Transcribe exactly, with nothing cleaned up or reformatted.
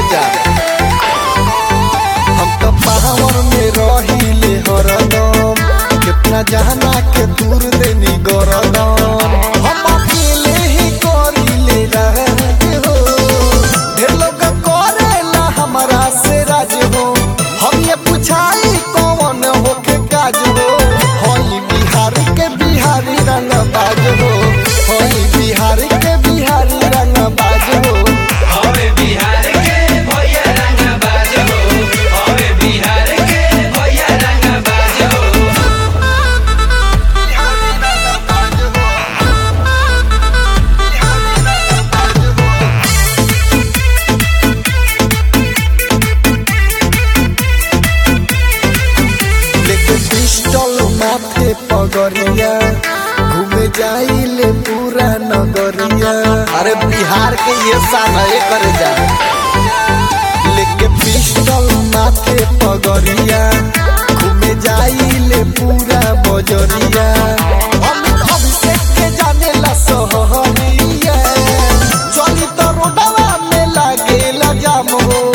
जा। हम तो पावर में रहिले हरदम, कितना जहाना के दूर देनी गरदम। हम अकेले ही करिले राज हो, ढेर लोग करेला हमारा से राज हो। हम ये पूछाई कौन हो के काज हो, होई बिहार के बिहारी रंग बाज हो, होई बिहार के बिहारी रंग बाज हो। होवे बिहार के भैया रंग बाज हो, होवे बिहार के भैया रंग बाज हो। बिहारी रंग बाज हो, लेके पिस्टल माथे पगरिया, घूमे जाइले पूरा नगरिया। अरे बिहार के ये शान है कर जा। लेके पिस्टल माथे पगरिया, घूमे जाइले पूरा बजरिया। अमित अभिषेक के जाने ला सहरिया, चली तो रोडवा में लागेला जाम हो।